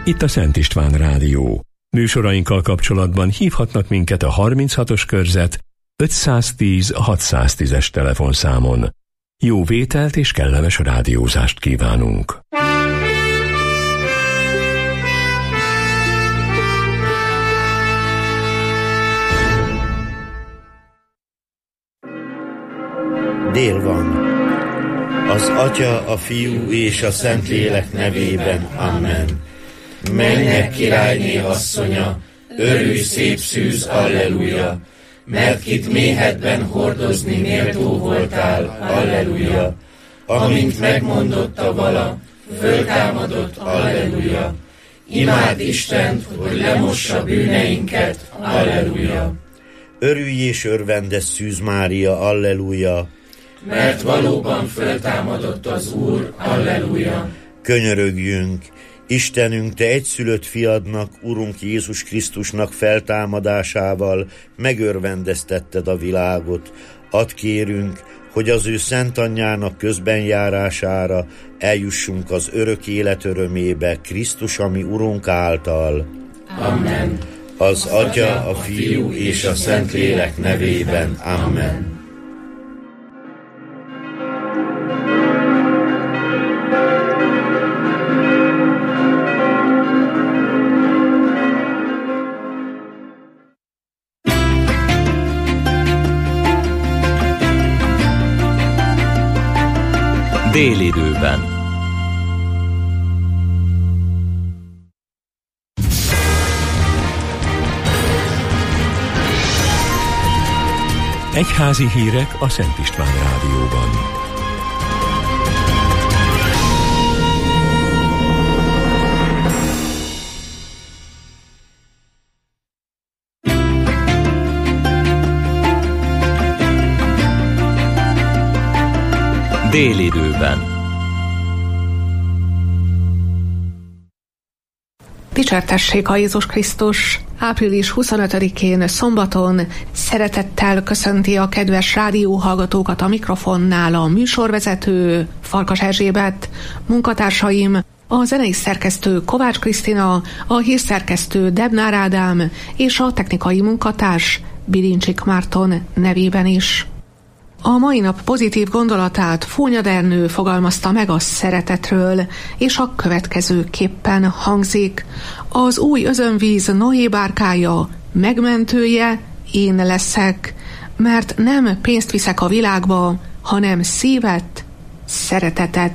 itt a Szent István Rádió. Műsorainkkal kapcsolatban hívhatnak minket a 36-os körzet 510 610-es telefonszámon. Jó vételt és kellemes rádiózást kívánunk! Dél van. Az Atya, a Fiú és a Szentlélek nevében. Amen. Mennyek királyné asszonya, örülj szép szűz, alleluja, mert kit méhedben hordozni méltó voltál, alleluja. Amint megmondotta vala, föltámadott, alleluja. Imád Istent, hogy lemossa bűneinket, alleluja. Örülj és örvendes Szűz Mária, alleluja, mert valóban föltámadott az Úr, alleluja. Könyörögjünk, Istenünk, Te egyszülött fiadnak, Urunk Jézus Krisztusnak feltámadásával megörvendeztetted a világot. Add kérünk, hogy az ő szent anyjának közbenjárására eljussunk az örök élet örömébe, Krisztus, ami Urunk által. Amen. Az Atya, a Fiú és a Szentlélek nevében. Amen. Délidőben. Egyházi hírek a Szent István Rádióban. Délidőben. Dicsértessék a Jézus Krisztus! Április 25-én szombaton szeretettel köszönti a kedves rádióhallgatókat a mikrofonnál a műsorvezető Farkas Erzsébet, munkatársaim, a zenei szerkesztő Kovács Krisztina, a hírszerkesztő Debnár Ádám és a technikai munkatárs Bilincsik Márton nevében is. A mai nap pozitív gondolatát Fónyad Ernő fogalmazta meg a szeretetről, és a következőképpen hangzik: az új özönvíz Noé bárkája, megmentője én leszek, mert nem pénzt viszek a világba, hanem szívet, szeretetet.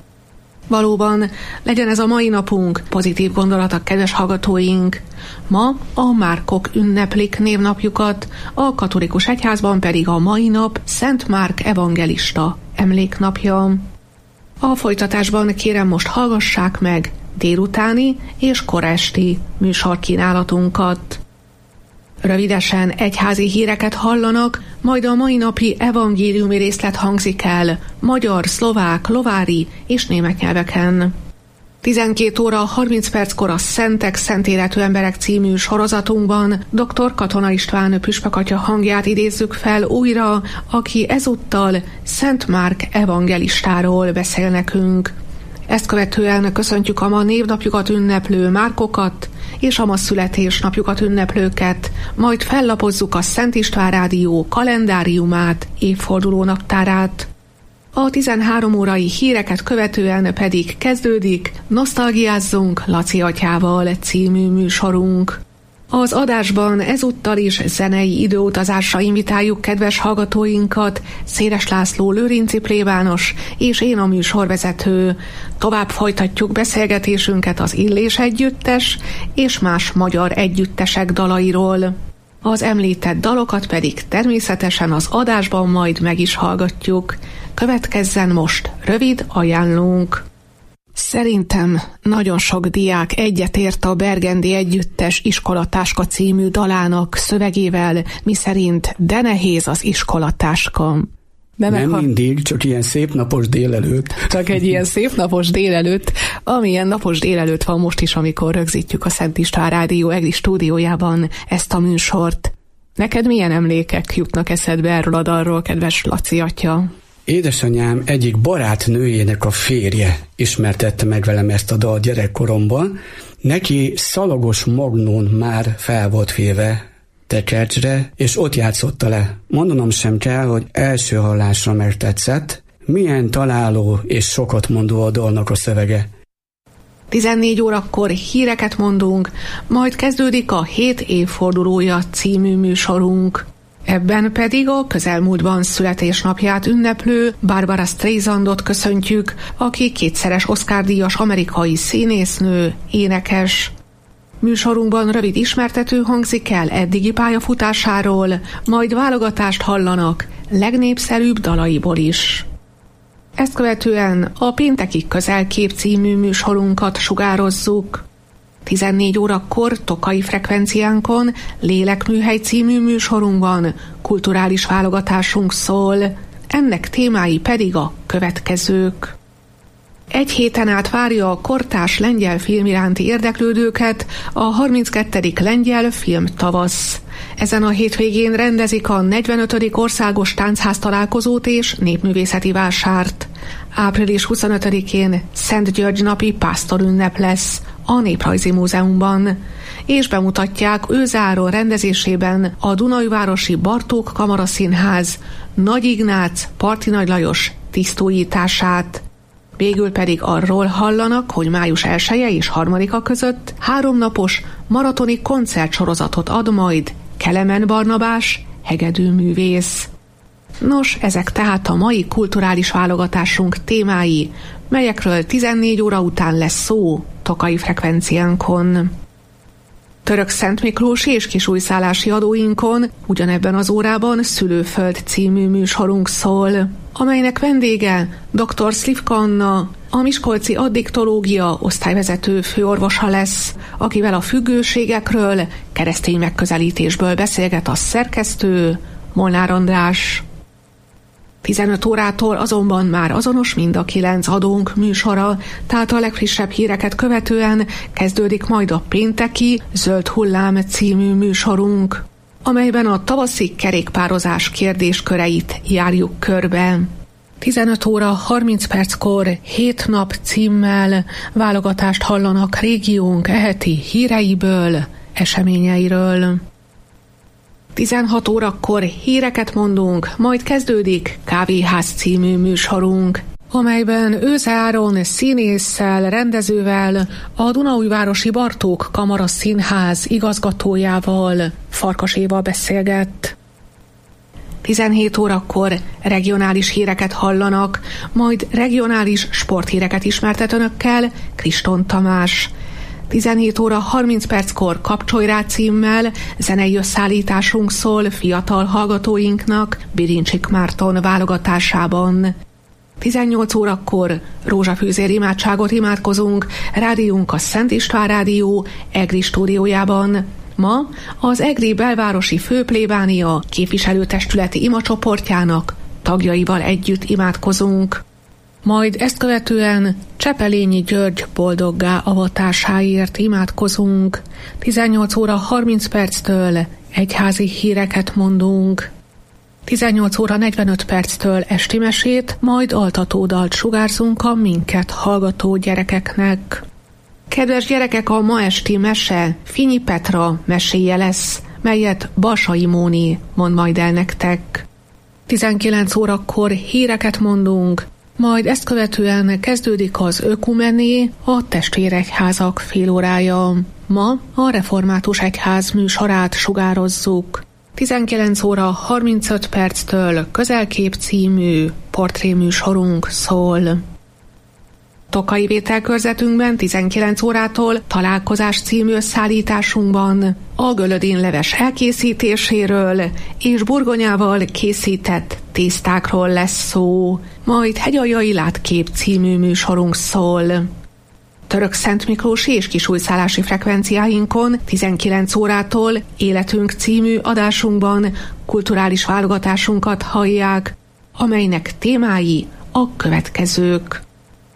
Valóban, legyen ez a mai napunk pozitív gondolatok, kedves hallgatóink. Ma a Márkok ünneplik névnapjukat, a katolikus egyházban pedig a mai nap Szent Márk evangelista emléknapja. A folytatásban kérem most hallgassák meg délutáni és koresti műsorkínálatunkat. Rövidesen egyházi híreket hallanak, majd a mai napi evangéliumi részlet hangzik el magyar, szlovák, lovári és német nyelveken. 12 óra 30 perckor a Szentek, Szentéletű emberek című sorozatunkban dr. Katona István püspökatya hangját idézzük fel újra, aki ezúttal Szent Márk evangelistáról beszél nekünk. Ezt követően köszöntjük a ma névnapjukat ünneplő Márkokat és a ma születésnapjukat ünneplőket, majd fellapozzuk a Szent István Rádió kalendáriumát, évforduló naptárát. A 13 órai híreket követően pedig kezdődik Nosztalgiázzunk Laci atyával című műsorunk. Az adásban ezúttal is zenei időutazásra invitáljuk kedves hallgatóinkat, Széles László lőrinci plébános és én a műsorvezető. Tovább folytatjuk beszélgetésünket az Illés együttes és más magyar együttesek dalairól. Az említett dalokat pedig természetesen az adásban majd meg is hallgatjuk. Következzen most rövid ajánlónk. Szerintem nagyon sok diák egyetért a Bergendi Együttes Iskolatáska című dalának szövegével, miszerint de nehéz az iskolatáska. Nem mindig, csak ilyen szép napos délelőtt. Csak egy ilyen szép napos délelőtt, amilyen napos délelőtt van most is, amikor rögzítjük a Szent István Rádió EGRI stúdiójában ezt a műsort. Neked milyen emlékek jutnak eszedbe erről a dalról, kedves Laci atya? Édesanyám egyik barátnőjének a férje ismertette meg velem ezt a dalt gyerekkoromban. Neki Szalagos Magnón már fel volt véve tekercsre, és ott játszotta le. Mondanom sem kell, hogy első hallásra megtetszett. Milyen találó és sokat mondó a dalnak a szövege. 14 órakor híreket mondunk, majd kezdődik a 7 évfordulója című műsorunk. Ebben pedig a közelmúltban születésnapját ünneplő Barbara Streisandot köszöntjük, aki 2-szeres Oscar-díjas amerikai színésznő, énekes. Műsorunkban rövid ismertető hangzik el eddigi pályafutásáról, majd válogatást hallanak legnépszerűbb dalaiból is. Ezt követően a Pénteki Közelkép című műsorunkat sugározzuk. 14 órakor Tokai frekvenciánkon Lélekműhely című műsorunkban kulturális válogatásunk szól, ennek témái pedig a következők. Egy héten át várja a kortárs lengyel film iránti érdeklődőket a 32. lengyel filmtavasz. Ezen a hétvégén rendezik a 45. országos táncház találkozót és népművészeti vásárt. Április 25-én Szent György napi pásztorünnep lesz a Néprajzi Múzeumban, és bemutatják Őze Áron rendezésében a Dunaújvárosi Bartók Kamaraszínház Nagy Ignác, Parti Nagy Lajos tisztújítását. Végül pedig arról hallanak, hogy május 1-e és 3-a között 3 napos maratoni koncertsorozatot ad majd Kelemen Barnabás, hegedűművész. Nos, ezek tehát a mai kulturális válogatásunk témái, melyekről 14 óra után lesz szó Tokai frekvenciánkon. Török Szent Miklósi és kisújszállási adóinkon ugyanebben az órában Szülőföld című műsorunk szól, amelynek vendége dr. Szlivka Anna, a miskolci addiktológia osztályvezető főorvosa lesz, akivel a függőségekről, keresztény megközelítésből beszélget a szerkesztő, Molnár András. 15 órától azonban már azonos mind a 9 adónk műsora, tehát a legfrissebb híreket követően kezdődik majd a Pénteki Zöld Hullám című műsorunk, amelyben a tavaszi kerékpározás kérdésköreit járjuk körbe. 15 óra 30 perckor 7 nap címmel válogatást hallanak régiónk eheti híreiből, eseményeiről. 16 órakor híreket mondunk, majd kezdődik Kávéház című műsorunk, amelyben Őze Áron színésszel, rendezővel, a Dunaújvárosi Bartók Kamaraszínház igazgatójával, Farkas Éva beszélget. 17 órakor regionális híreket hallanak, majd regionális sporthíreket ismertet önökkel Kriston Tamás. 17 óra 30 perckor Kapcsolj rá címmel zenei összeállításunk szól fiatal hallgatóinknak Birincsik Márton válogatásában. 18 órakor rózsafűzér imádságot imádkozunk rádiónk a Szent István Rádió EGRI stúdiójában. Ma az EGRI belvárosi főplébánia képviselőtestületi imacsoportjának tagjaival együtt imádkozunk. Majd ezt követően Csepelényi György boldoggá avatásáért imádkozunk. 18 óra 30 perctől egyházi híreket mondunk. 18 óra 45 perctől esti mesét, majd altatódalt sugárzunk a minket hallgató gyerekeknek. Kedves gyerekek, a ma esti mese Finyi Petra meséje lesz, melyet Balsai Móni mond majd el nektek. 19 órakor híreket mondunk, majd ezt követően kezdődik az ökumené, a testvéregyházak félórája. Ma a Református Egyház műsorát sugározzuk. 19 óra 35 perctől Közelkép című portréműsorunk szól. Tokai vételkörzetünkben 19 órától Találkozás című összeállításunkban a Gölödin leves elkészítéséről és burgonyával készített tésztákról lesz szó, majd Hegyaljai Látkép című műsorunk szól. Török Szent Miklósi és kisújszállási frekvenciáinkon 19 órától Életünk című adásunkban kulturális válogatásunkat hallják, amelynek témái a következők.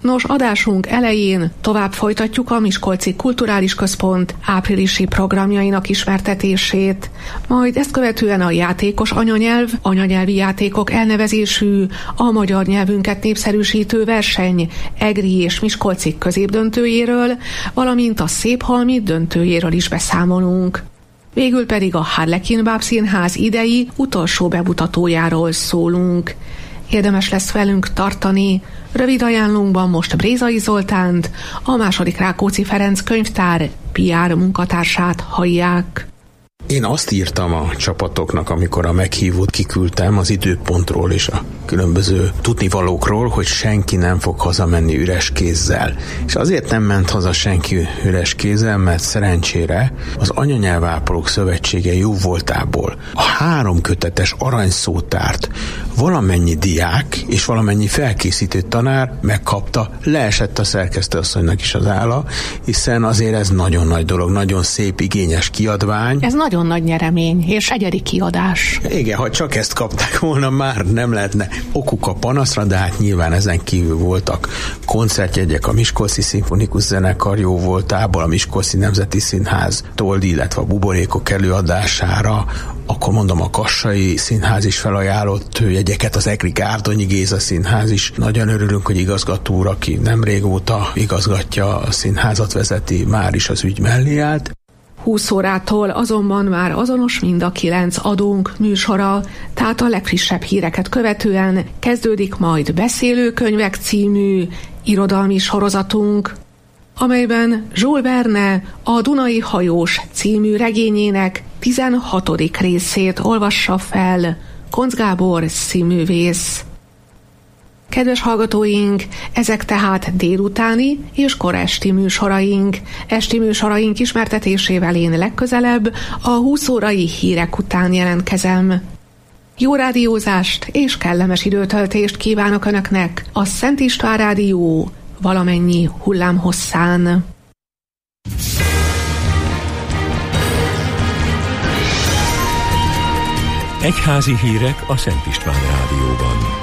Nos, adásunk elején tovább folytatjuk a Miskolci Kulturális Központ áprilisi programjainak ismertetését, majd ezt követően a játékos anyanyelv, anyanyelvi játékok elnevezésű, a magyar nyelvünket népszerűsítő verseny egri és miskolci középdöntőjéről, valamint a Széphalmi döntőjéről is beszámolunk. Végül pedig a Harlekin Bábszínház idei utolsó bemutatójáról szólunk. Érdemes lesz velünk tartani. Rövid ajánlónkban most Brézai Zoltánt, a II. Rákóczi Ferenc könyvtár PR munkatársát hallják. Én azt írtam a csapatoknak, amikor a meghívót kiküldtem az időpontról és a különböző tudnivalókról, hogy senki nem fog hazamenni üres kézzel. És azért nem ment haza senki üres kézzel, mert szerencsére az Anyanyelvápolók Szövetsége jóvoltából a 3 kötetes aranyszótárt valamennyi diák és valamennyi felkészítő tanár megkapta, leesett a szerkesztőasszonynak is az álla, hiszen azért ez nagyon nagy dolog, nagyon szép, igényes kiadvány. Ez nagyon nagy nyeremény, és egyedi kiadás. Igen, ha csak ezt kapták volna, már nem lehetne okuk a panaszra, de hát nyilván ezen kívül voltak koncertjegyek a Miskolci Szimfonikus Zenekar jóvoltából, a Miskolci Nemzeti Színháztól, illetve a Buborékok előadására, akkor mondom, a Kassai Színház is felajánlott jegyeket, az Egri Gárdonyi Géza Színház is. Nagyon örülünk, hogy igazgató úr, aki nem régóta igazgatja a színházat, vezeti, már is az ügy mellé állt. 20 órától azonban már azonos mind a 9 adónk műsora, tehát a legfrissebb híreket követően kezdődik majd Beszélőkönyvek című irodalmi sorozatunk, amelyben Jules Verne a Dunai hajós című regényének 16. részét olvassa fel Koncz Gábor színművész. Kedves hallgatóink, ezek tehát délutáni és koresti műsoraink. Esti műsoraink ismertetésével én legközelebb a 20 órai hírek után jelentkezem. Jó rádiózást és kellemes időtöltést kívánok Önöknek a Szent István Rádió valamennyi hullámhosszán. Egyházi hírek a Szent István Rádióban.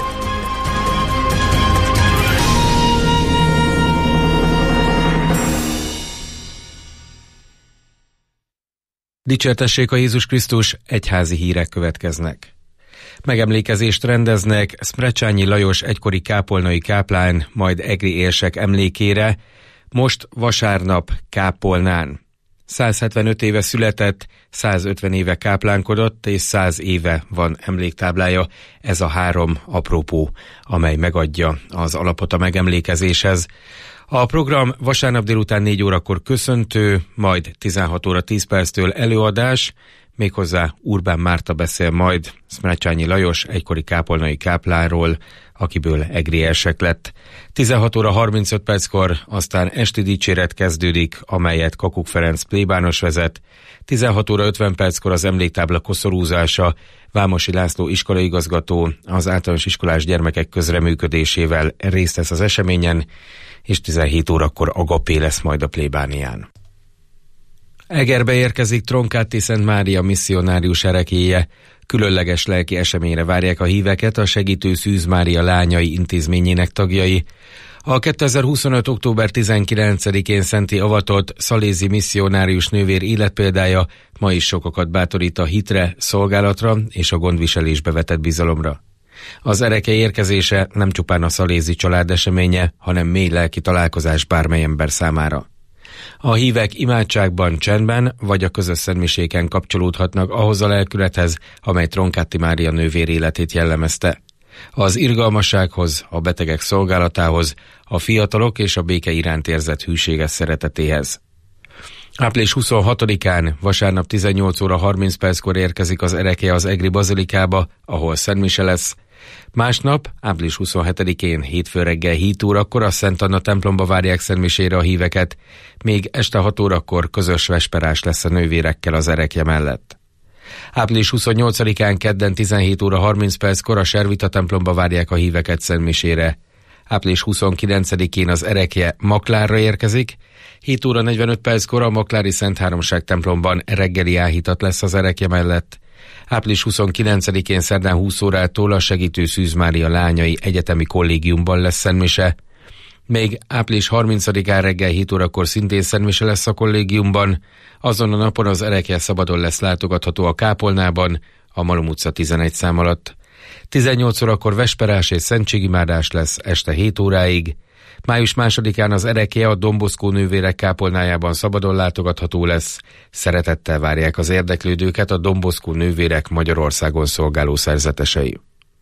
Dicsértessék a Jézus Krisztus, egyházi hírek következnek. Megemlékezést rendeznek Szmrecsányi Lajos egykori kápolnai káplán, majd egri érsek emlékére, most vasárnap Kápolnán. 175 éve született, 150 éve káplánkodott, és 100 éve van emléktáblája. Ez a 3 apropó, amely megadja az alapot a megemlékezéshez. A program vasárnap délután 4 órakor köszöntő, majd 16 óra 10 perctől előadás, méghozzá Urbán Márta beszél majd Szmrecsányi Lajos egykori kápolnai káplánról, akiből egri érsek lett. 16 óra 35 perckor aztán esti dicséret kezdődik, amelyet Kakuk Ferenc plébános vezet. 16 óra 50 perckor az emléktábla koszorúzása, Vámosi László iskolaigazgató az általános iskolás gyermekek közreműködésével részt vesz az eseményen, és 17 órakor agapé lesz majd a plébánián. Egerbe érkezik Tronkáti Szent Mária misszionárius ereklyéje. Különleges lelki eseményre várják a híveket a Segítő Szűz Mária Lányai intézményének tagjai. A 2025. október 19-én szentté avatott szalézi misszionárius nővér életpéldája ma is sokakat bátorít a hitre, szolgálatra és a gondviselésbe vetett bizalomra. Az erekly érkezése nem csupán a szalézi család eseménye, hanem mély lelki találkozás bármely ember számára. A hívek imádságban, csendben vagy a közös szentmiséken kapcsolódhatnak ahhoz a lelkülethez, amely Tronkáti Mária nővér életét jellemezte. Az irgalmassághoz, a betegek szolgálatához, a fiatalok és a béke iránt érzett hűséges szeretetéhez. Április 26-án, vasárnap 18 óra 30 perckor érkezik az erekly az egri bazilikába, ahol szentmise lesz. Másnap, április 27-én, hétfő reggel 7 órakor a Szent Anna templomba várják szentmisére a híveket, még este 6 órakor közös vesperás lesz a nővérekkel az erekly mellett. Április 28-án kedden 17 óra 30 perckor a Servita templomba várják a híveket szentmisére. Április 29-én az erekly Maklárra érkezik, 7 óra 45 perckor a Maklári Szent Háromság templomban reggeli áhítat lesz az erekly mellett. Április 29-én szerdán 20 órától a Segítő Szűz Mária Lányai Egyetemi Kollégiumban lesz szentmise. Még április 30-án reggel 7 órakor szintén szentmise lesz a kollégiumban, azon a napon az erekje szabadon lesz látogatható a kápolnában, a Malom utca 11 szám alatt. 18 órakor vesperás és szentségimádás lesz este 7 óráig. Május 2-án az erekje a Don Bosco nővérek kápolnájában szabadon látogatható lesz. Szeretettel várják az érdeklődőket a Don Bosco nővérek Magyarországon szolgáló szerzetesei.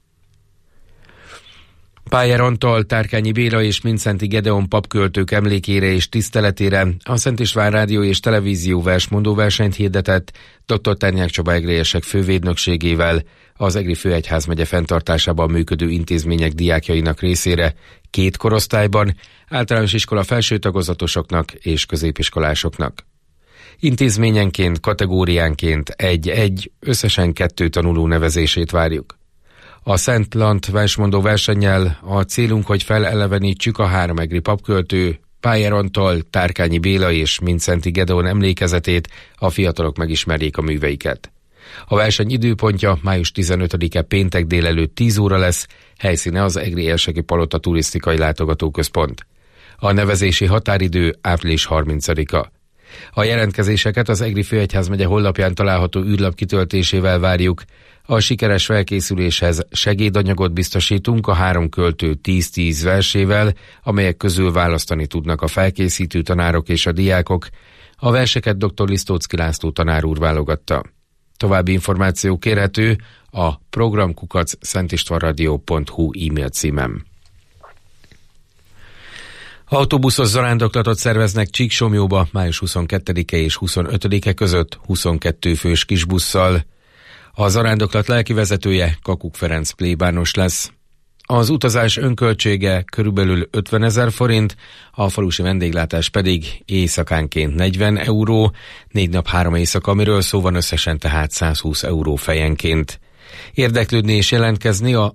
Pájer Antal, Tárkányi Béla és Mindszenty Gedeon papköltők emlékére és tiszteletére a Szent István Rádió és Televízió versmondó versenyt hirdetett dr. Ternyák Csaba egriesek fővédnökségével az Egri Főegyházmegye fenntartásában működő intézmények diákjainak részére 2 korosztályban, általános iskola felső tagozatosoknak és középiskolásoknak. Intézményenként, kategóriánként 1-1, összesen 2 tanuló nevezését várjuk. A Szent Lant versmondó versennyel a célunk, hogy felelevenítsük a 3 egri papköltő, Pájer Antal, Tárkányi Béla és Mindszenty Gedeon emlékezetét, a fiatalok megismerjék a műveiket. A verseny időpontja május 15-e péntek délelőtt 10 óra lesz, helyszíne az Egri Érseki Palota turisztikai látogatóközpont. A nevezési határidő április 30-a. A jelentkezéseket az Egri Főegyházmegye honlapján található űrlap kitöltésével várjuk. A sikeres felkészüléshez segédanyagot biztosítunk a 3 költő 10-10 versével, amelyek közül választani tudnak a felkészítő tanárok és a diákok. A verseket dr. Lisztóczky László tanár úr válogatta. További információ kérhető a program@szentistvanradio.hu e-mail címem. Autóbuszos zarándoklatot szerveznek Csíksomlyóba május 22-e és 25-e között 22 fős kisbusszal. A zarándoklat lelkivezetője Kakuk Ferenc plébános lesz. Az utazás önköltsége körülbelül 50 000 forint, a falusi vendéglátás pedig éjszakánként 40 euró, 4 nap 3 éjszaka, amiről szó van, összesen tehát 120 euró fejenként. Érdeklődni és jelentkezni a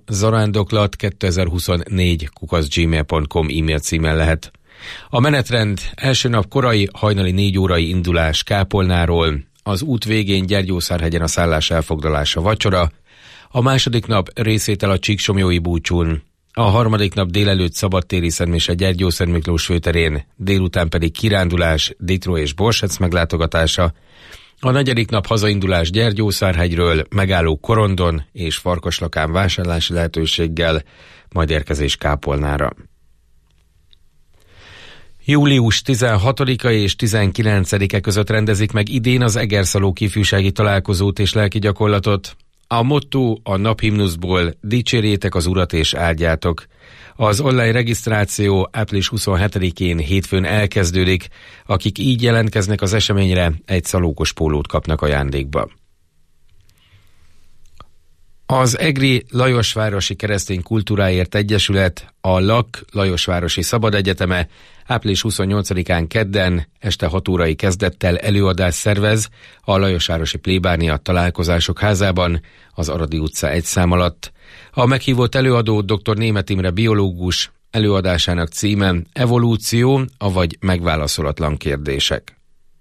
zarándoklat2024@gmail.com e-mail címen lehet. A menetrend: első nap korai, hajnali 4 órai indulás Kápolnáról, az út végén Gyergyószárhegyen a szállás elfoglalása vacsora, a második nap részvétel a Csíksomlyói búcsún, a harmadik nap délelőtt szabadtéri szentmise Gyergyószent Miklós főterén, délután pedig kirándulás, Ditró és Borsec meglátogatása, a negyedik nap hazaindulás Gyergyószárhegyről, megálló Korondon és Farkaslakán vásárlási lehetőséggel, majd érkezés Kápolnára. Július 16-a és 19-e között rendezik meg idén az Egerszalók ifjúsági találkozót és lelki gyakorlatot. A motto a naphimnuszból: dicsérjétek az Urat és áldjátok. Az online regisztráció április 27-én hétfőn elkezdődik. Akik így jelentkeznek az eseményre, egy szalókos pólót kapnak ajándékba. Az Egri Lajosvárosi Keresztény Kultúráért Egyesület, a LAK Lajosvárosi Szabad Egyeteme április 28-án kedden este 6 órai kezdettel előadást szervez a Lajosvárosi Plébánia Találkozások házában, az Aradi utca 1 szám alatt. A meghívott előadó dr. Németh Imre biológus, előadásának címe Evolúció, avagy megválaszolatlan kérdések.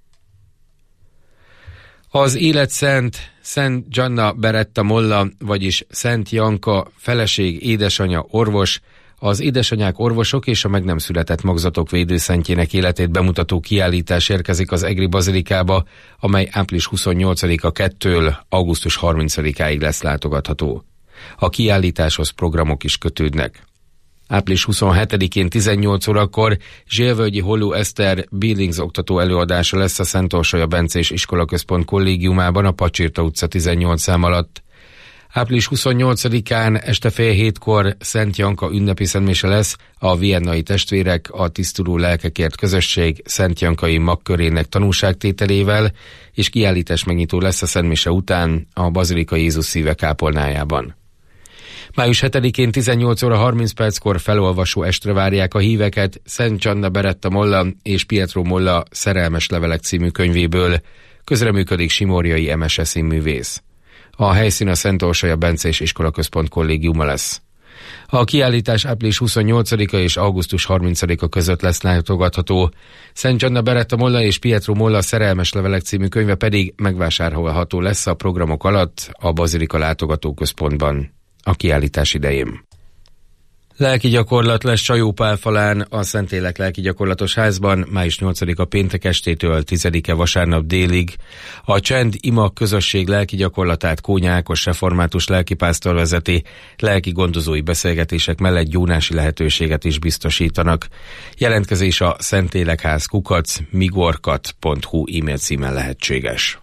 Az életszent Szent Gianna Beretta Molla, vagyis Szent Janka feleség, édesanyja, orvos, az édesanyák, orvosok és a meg nem született magzatok védőszentjének életét bemutató kiállítás érkezik az Egri Bazilikába, amely április 28-a 2-től augusztus 30-áig lesz látogatható. A kiállításhoz programok is kötődnek. Április 27-én 18 órakor Zsélvölgyi Holló Eszter Billings oktató előadása lesz a Szent Orsolya Bencés Iskolaközpont kollégiumában a Pacsirta utca 18 szám alatt. Április 28-án este fél 7-kor Szent Janka ünnepi szentmise lesz a Viennai testvérek, a Tisztuló Lelkekért közösség Szent Jankai magkörének tanúságtételével, és kiállítás megnyitó lesz a szentmise után a Bazilika Jézus Szíve kápolnájában. Május 7-én 18 óra 30 perckor felolvasó estre várják a híveket Szent Gianna Beretta Molla és Pietro Molla Szerelmes levelek című könyvéből. Közreműködik Simorjai Emese színművész. A helyszín a Szent Orsolya Bencés Iskolaközpont kollégiuma lesz. A kiállítás április 28-a és augusztus 30-a között lesz látogatható. Szent Gianna Beretta Molla és Pietro Molla Szerelmes levelek című könyve pedig megvásárolható lesz a programok alatt a Bazilika látogatóközpontban a kiállítás idején. Lelki gyakorlat lesz Csajópálfalán, a Szentlélek lelki gyakorlatos házban, május 8-a péntek estétől 10-e vasárnap délig. A Csend Ima közösség lelki gyakorlatát Kónya Ákos református lelkipásztor vezeti, lelki gondozói beszélgetések mellett gyónási lehetőséget is biztosítanak. Jelentkezés a szentlélekház@migorkat.hu e-mail címen lehetséges.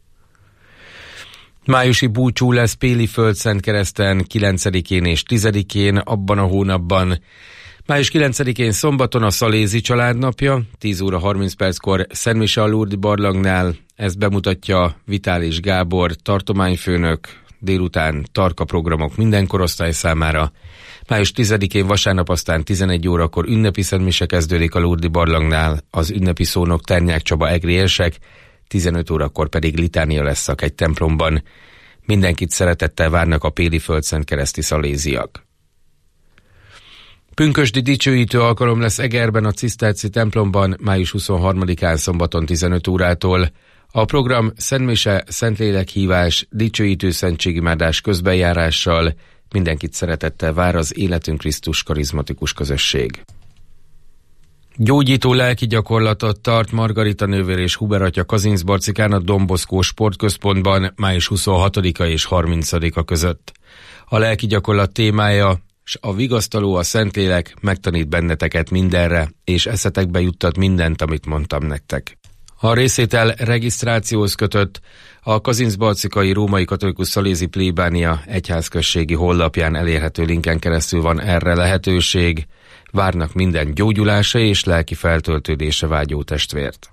Májusi búcsú lesz Péli Földszentkereszten 9-én és 10-én abban a hónapban. Május 9-én szombaton a Szalézi családnapja, 10 óra 30 perckor Szentmise a Lurdi barlangnál, ezt bemutatja Vitális Gábor, tartományfőnök, délután tarka programok minden korosztály számára. Május 10-én vasárnap aztán 11 órakor ünnepi szentmise kezdődik a Lurdi barlangnál, az ünnepi szónok Ternyák Csaba egri érsek, 15 órakor pedig litánia lesz a egy templomban. Mindenkit szeretettel várnak a Péli Földszentkereszti szaléziak. Pünkösdi dicsőítő alkalom lesz Egerben a Ciszterci templomban május 23-án szombaton 15 órától. A program szentmise, szentlélekhívás, dicsőítő szentségimádás közbenjárással. Mindenkit szeretettel vár az Életünk Krisztus karizmatikus közösség. Gyógyító lelki gyakorlatot tart Margarita nővér és Huber atya Kazincbarcikán a Don Bosco sportközpontban május 26-a és 30-a között. A lelki gyakorlat témája, s a vigasztaló a Szentlélek megtanít benneteket mindenre, és eszetekbe juttat mindent, amit mondtam nektek. A részétel regisztrációhoz kötött, a kazincbarcikai római katolikus szalézi plébánia egyházközségi honlapján elérhető linken keresztül van erre lehetőség. Várnak minden gyógyulása és lelki feltöltődése vágyó testvért.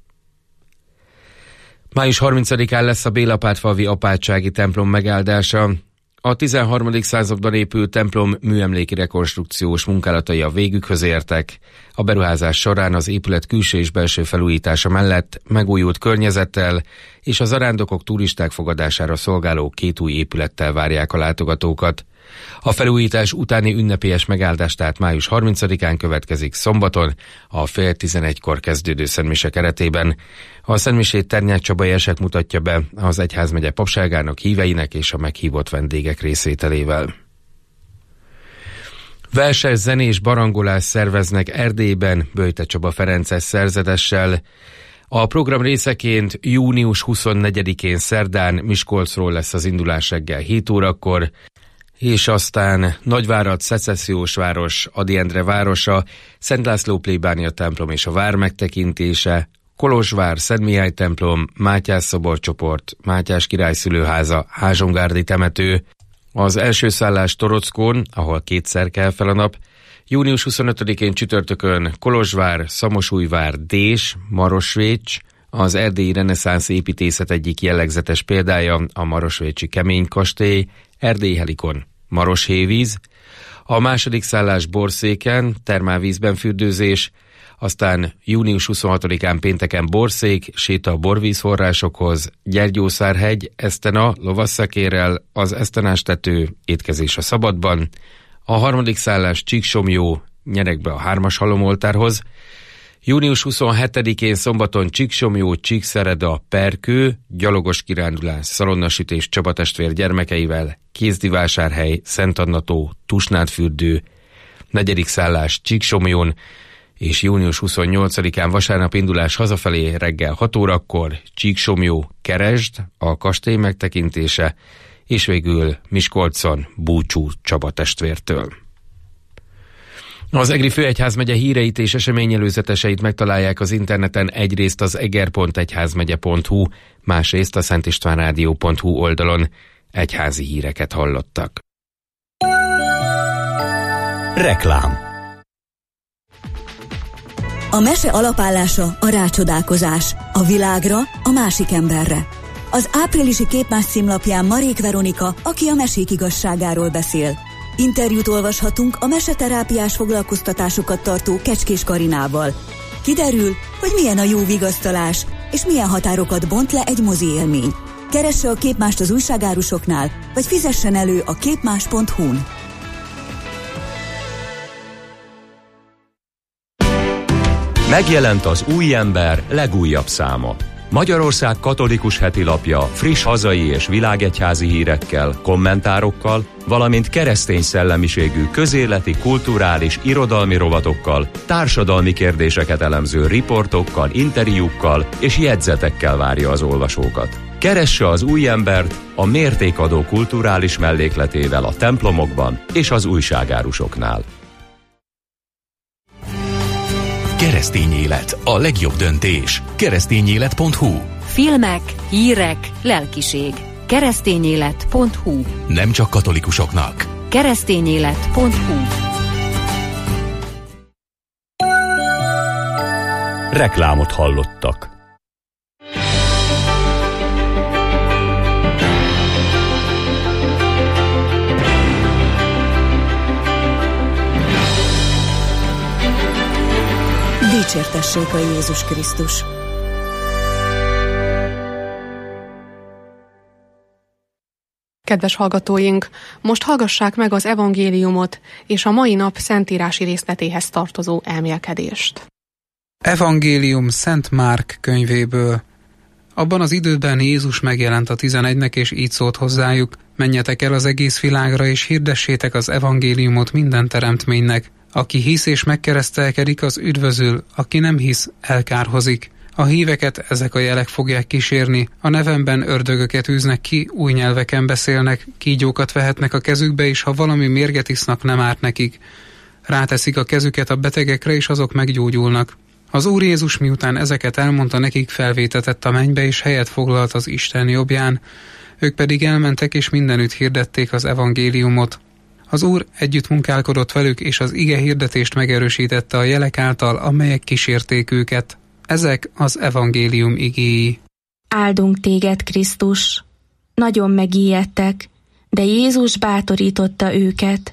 Május 30-án lesz a Bélapátfalvi apátsági templom megáldása. A 13. században épült templom műemléki rekonstrukciós munkálatai a végükhöz értek. A beruházás során az épület külső és belső felújítása mellett megújult környezettel és a zarándokok turisták fogadására szolgáló 2 új épülettel várják a látogatókat. A felújítás utáni ünnepélyes megáldás tehát május 30-án következik szombaton, a fél 11-kor kezdődő szentmise keretében. A szentmisét Ternyák Csabai esek mutatja be az egyházmegye papságának, híveinek és a meghívott vendégek részvételével. Verses, zenés, barangolás szerveznek Erdélyben Böjte Csaba Ferences szerzetessel. A program részeként június 24-én szerdán Miskolcról lesz az indulás reggel 7 órakor, és aztán Nagyvárad, Szecessziós város, Ady Endre városa, Szent László plébánia templom és a vár megtekintése, Kolozsvár, Szent Mihály templom, Mátyás szoborcsoport, Mátyás király szülőháza, Házsongárdi temető, az első szállás Torockón, ahol 2-szer kell fel a nap, június 25-én csütörtökön Kolozsvár, Szamosújvár, Dés, Marosvécs, az erdélyi reneszánsz építészet egyik jellegzetes példája a marosvécsi kemény kastély, Erdély Helikon, Maroshévíz, a második szállás Borszéken, termálvízben fürdőzés, aztán június 26-án pénteken Borszék, séta a borvízforrásokhoz, Gyergyószárhegy, Esztena, lovasszakérrel, az Esztenástető, étkezés a szabadban, a harmadik szállás Csíksomjó, Nyerekbe a 3-as halomoltárhoz, június 27-én szombaton Csíksomjó, Csíkszereda, Perkő, gyalogos kirándulás, szalonnasütés Csaba testvér gyermekeivel, Kézdivásárhely, Szent Anna-tó, Tusnádfürdő, 4. szállás Csíksomjón, és június 28-án vasárnap indulás hazafelé reggel 6 órakor Csíksomjó, Keresd, a kastély megtekintése, és végül Miskolcon búcsú Csaba testvértől. Az Egri Főegyházmegye híreit és eseményelőzeteseit megtalálják az interneten, egyrészt az eger.egyházmegye.hu, másrészt a szentistvánrádió.hu oldalon. Egyházi híreket hallottak. Reklám. A mese alapállása a rácsodálkozás, a világra, a másik emberre. Az áprilisi Képmás címlapján Marék Veronika, aki a mesék igazságáról beszél. Interjút olvashatunk a meseterápiás foglalkoztatásokat tartó Kecskés Karinával. Kiderül, hogy milyen a jó vigasztalás, és milyen határokat bont le egy mozi élmény. Keresse a Képmást az újságárusoknál, vagy fizessen elő a képmás.hu-n. Megjelent az Új Ember legújabb száma. Magyarország katolikus hetilapja friss hazai és világegyházi hírekkel, kommentárokkal, valamint keresztény szellemiségű közéleti, kulturális, irodalmi rovatokkal, társadalmi kérdéseket elemző riportokkal, interjúkkal és jegyzetekkel várja az olvasókat. Keresse az új embert a mértékadó kulturális mellékletével a templomokban és az újságárusoknál. Keresztény élet, a legjobb döntés. Keresztényélet.hu. Filmek, hírek, lelkiség. Keresztényélet.hu. Nem csak katolikusoknak. Keresztényélet.hu. Reklámot hallottak. Dicsértessék a Jézus Krisztus! Kedves hallgatóink, most hallgassák meg az evangéliumot és a mai nap szentírási részletéhez tartozó elmélkedést. Evangélium Szent Márk könyvéből. Abban az időben Jézus megjelent a 11-nek, és így szólt hozzájuk: menjetek el az egész világra, és hirdessétek az evangéliumot minden teremtménynek. Aki hisz és megkeresztelkedik, az üdvözül, aki nem hisz, elkárhozik. A híveket ezek a jelek fogják kísérni: a nevemben ördögöket űznek ki, új nyelveken beszélnek, kígyókat vehetnek a kezükbe, és ha valami mérget isznak, nem árt nekik. Ráteszik a kezüket a betegekre, és azok meggyógyulnak. Az Úr Jézus miután ezeket elmondta nekik, felvétetett a mennybe, és helyet foglalt az Isten jobbján. Ők pedig elmentek, és mindenütt hirdették az evangéliumot. Az Úr együtt munkálkodott velük, és az ige hirdetést megerősítette a jelek által, amelyek kísérték őket. Ezek az evangélium igéi. Áldunk téged, Krisztus! Nagyon megijedtek, de Jézus bátorította őket.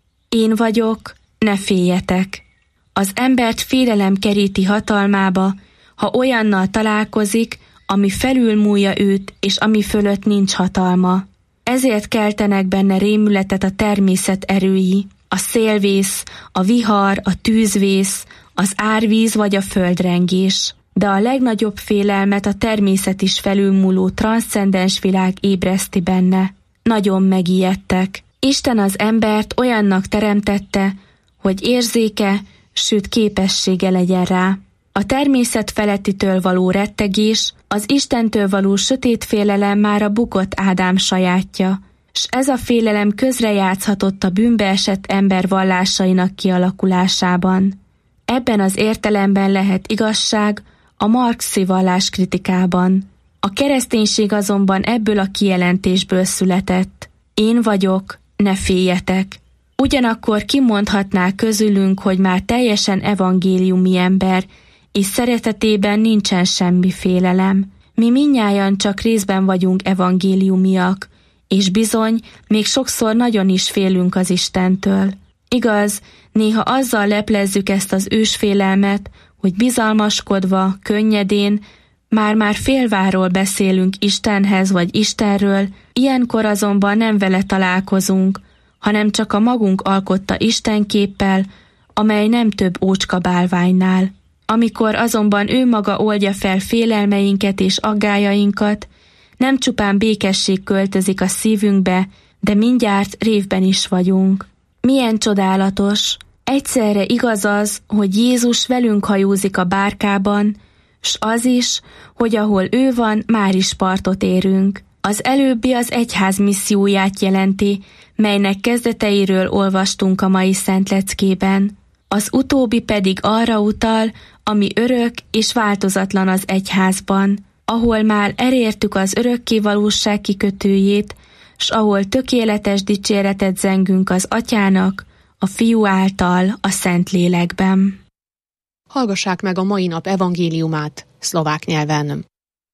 Én vagyok, ne féljetek! Az embert félelem keríti hatalmába, ha olyannal találkozik, ami felülmúlja őt, és ami fölött nincs hatalma. Ezért keltenek benne rémületet a természet erői, a szélvész, a vihar, a tűzvész, az árvíz vagy a földrengés. De a legnagyobb félelmet a természet is felülmúló transzcendens világ ébreszti benne. Nagyon megijedtek. Isten az embert olyannak teremtette, hogy érzéke, sőt képessége legyen rá. A természet felettitől való rettegés, az Istentől való sötét félelem már a bukott Ádám sajátja, s ez a félelem közrejátszhatott a bűnbe esett ember vallásainak kialakulásában. Ebben az értelemben lehet igazság a marxi valláskritikában. A kereszténység azonban ebből a kijelentésből született. Én vagyok, ne féljetek. Ugyanakkor kimondhatná közülünk, hogy már teljesen evangéliumi ember, és szeretetében nincsen semmi félelem. Mi mindnyájan csak részben vagyunk evangéliumiak, és bizony, még sokszor nagyon is félünk az Istentől. Igaz, néha azzal leplezzük ezt az ősfélelmet, hogy bizalmaskodva, könnyedén, már félváról beszélünk Istenhez vagy Istenről, ilyenkor azonban nem vele találkozunk, hanem csak a magunk alkotta istenképpel, amely nem több ócska bálványnál. Amikor azonban ő maga oldja fel félelmeinket és aggályainkat, nem csupán békesség költözik a szívünkbe, de mindjárt révben is vagyunk. Milyen csodálatos! Egyszerre igaz az, hogy Jézus velünk hajózik a bárkában, s az is, hogy ahol ő van, már is partot érünk. Az előbbi az egyház misszióját jelenti, melynek kezdeteiről olvastunk a mai szentleckében. Az utóbbi pedig arra utal, ami örök és változatlan az egyházban, ahol már elértük az örökké valóság kikötőjét, s ahol tökéletes dicséretet zengünk az Atyának, a Fiú által, a Szentlélekben. Hallgassák meg a mai nap evangéliumát szlovák nyelven.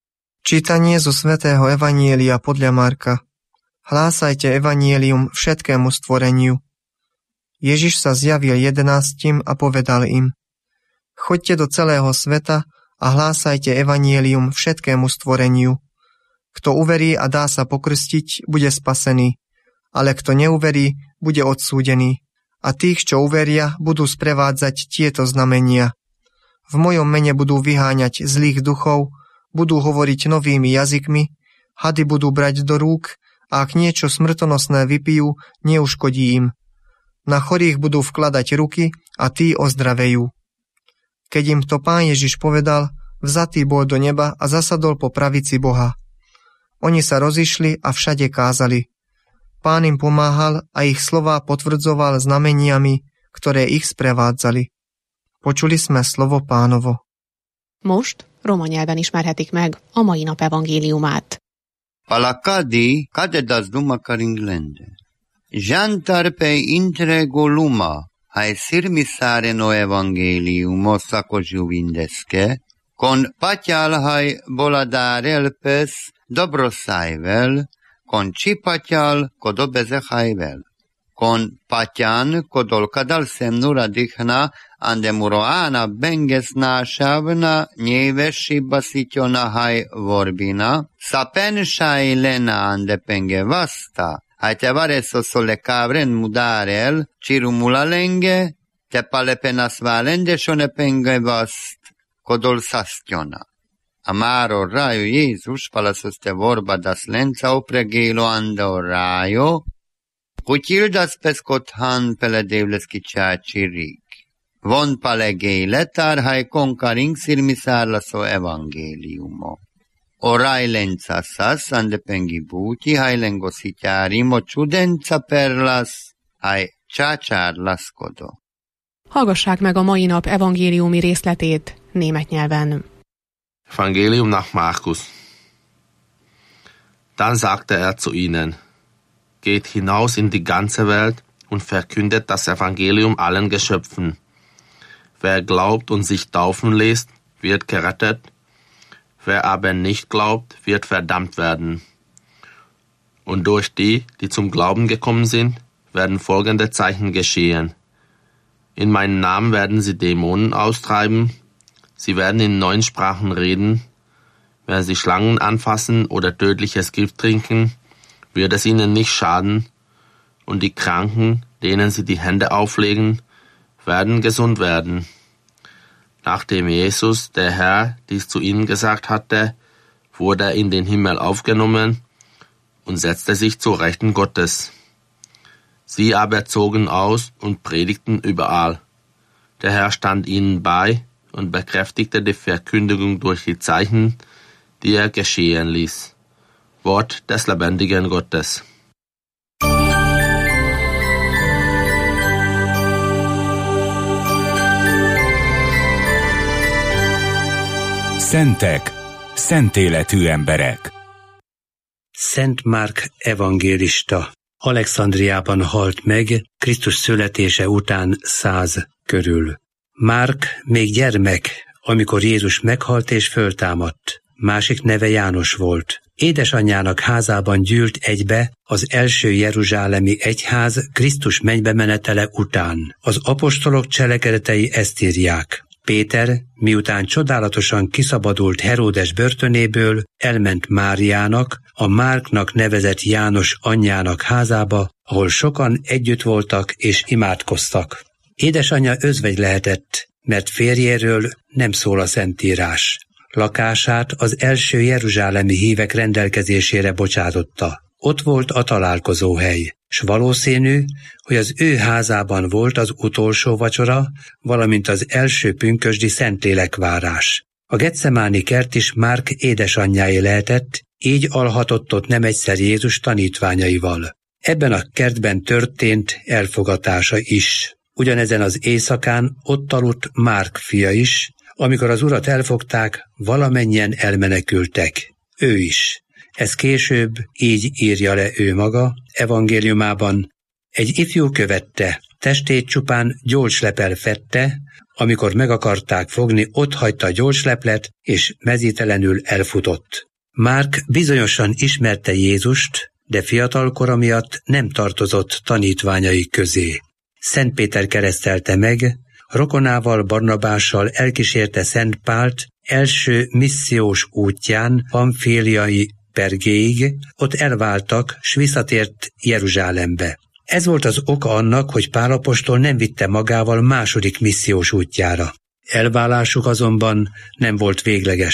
Čítanie zo svätého Evanielia podľa Marka. Hlásajte evanielium všetkému stvoreniu. Ježiš sa zjavil 11 a povedal im: Choďte do celého sveta a hlásajte evanielium všetkému stvoreniu. Kto uverí a dá sa pokrstiť, bude spasený, ale kto neuverí, bude odsúdený. A tých, čo uveria, budú sprevádzať tieto znamenia. V mojom mene budú vyháňať zlých duchov, budú hovoriť novými jazykmi, hady budú brať do rúk a ak niečo smrtonosné vypijú, neuškodí im. Na chorých budú vkladať ruky a tí ozdravejú. Keď im to Pán Ježiš povedal, vzatý bol do neba a zasadol po pravici Boha. Oni sa rozišli a všade kázali. Pán im pomáhal a ich slová potvrdzoval znameniami, ktoré ich sprevádzali. Počuli sme slovo Pánovo. Most roma nyelven ismerhetik meg a mai nap evangéliumát. Palakadi kadedas dumakar inglende. Jantar pe intrego luma, hai sirmisare no evangéliumo sakožuvindeske, kon patyal hai boladár elpes dobroszájvel, kon csipatyal kodobeze hajvel. Kon patyan kodolkadal semnura dikhna andemuroana bengesnásávna nyévesi baszítyona haj vorbina, szapen sajlena andepenge vasta, haj te vareso szole kávren mudárel, csirumula lenge, te palepenas válende sonepenge vast, kodol szasztyona. Amaro rajo Jézus palasoste vorba das lenca opregélo anda rajo, Kutildas peskothan peledevleski csácsirik. Von palegé letárhaj konkaring szirmiszárlaszó evangéliumo. Orai lencasas andepengi búti haj lengoszityárimo csudenca perlas haj csácsárlaszkodo. Hallgassák meg a mai nap evangéliumi részletét német nyelven. Evangelium nach Markus. Dann sagte er zu ihnen: Geht hinaus in die ganze Welt und verkündet das Evangelium allen Geschöpfen. Wer glaubt und sich taufen lässt, wird gerettet. Wer aber nicht glaubt, wird verdammt werden. Und durch die, die zum Glauben gekommen sind, werden folgende Zeichen geschehen. In meinem Namen werden sie Dämonen austreiben. Sie werden in neuen Sprachen reden. Wenn sie Schlangen anfassen oder tödliches Gift trinken, wird es ihnen nicht schaden, und die Kranken, denen sie die Hände auflegen, werden gesund werden. Nachdem Jesus, der Herr, dies zu ihnen gesagt hatte, wurde er in den Himmel aufgenommen und setzte sich zur Rechten Gottes. Sie aber zogen aus und predigten überall. Der Herr stand ihnen bei und bekräftigte die Verkündigung durch die Zeichen, die er geschehen ließ. Wort des lebendigen Gottes. Szentek, szent életű emberek. Szent Márk evangélista Alexandriában halt meg Krisztus születése után 100 körül. Márk még gyermek, amikor Jézus meghalt és föltámadt. Másik neve János volt. Édesanyjának házában gyűlt egybe az első jeruzsálemi egyház Krisztus mennybe menetele után. Az apostolok cselekedetei ezt írják. Péter, miután csodálatosan kiszabadult Heródes börtönéből, elment Máriának, a Márknak nevezett János anyjának házába, ahol sokan együtt voltak és imádkoztak. Édesanyja özvegy lehetett, mert férjéről nem szól a Szentírás. Lakását az első jeruzsálemi hívek rendelkezésére bocsátotta. Ott volt a találkozóhely, s valószínű, hogy az ő házában volt az utolsó vacsora, valamint az első pünkösdi szentlélekvárás. A Getsemáni kert is Márk édesanyjáé lehetett, így alhatott ott nem egyszer Jézus tanítványaival. Ebben a kertben történt elfogatása is. Ugyanezen az éjszakán ott aludt Márk fia is, amikor az urat elfogták, valamennyien elmenekültek. Ő is. Ez később így írja le ő maga, evangéliumában. Egy ifjú követte, testét csupán gyolcslepel fedte, amikor meg akarták fogni, ott hagyta a gyolcsleplet, és mezítelenül elfutott. Márk bizonyosan ismerte Jézust, de fiatalkora miatt nem tartozott tanítványai közé. Szent Péter keresztelte meg, rokonával Barnabással elkísérte Szent Pált első missziós útján Pamféliai Pergéig, ott elváltak, s visszatért Jeruzsálembe. Ez volt az oka annak, hogy Pál apostol nem vitte magával második missziós útjára. Elválásuk azonban nem volt végleges.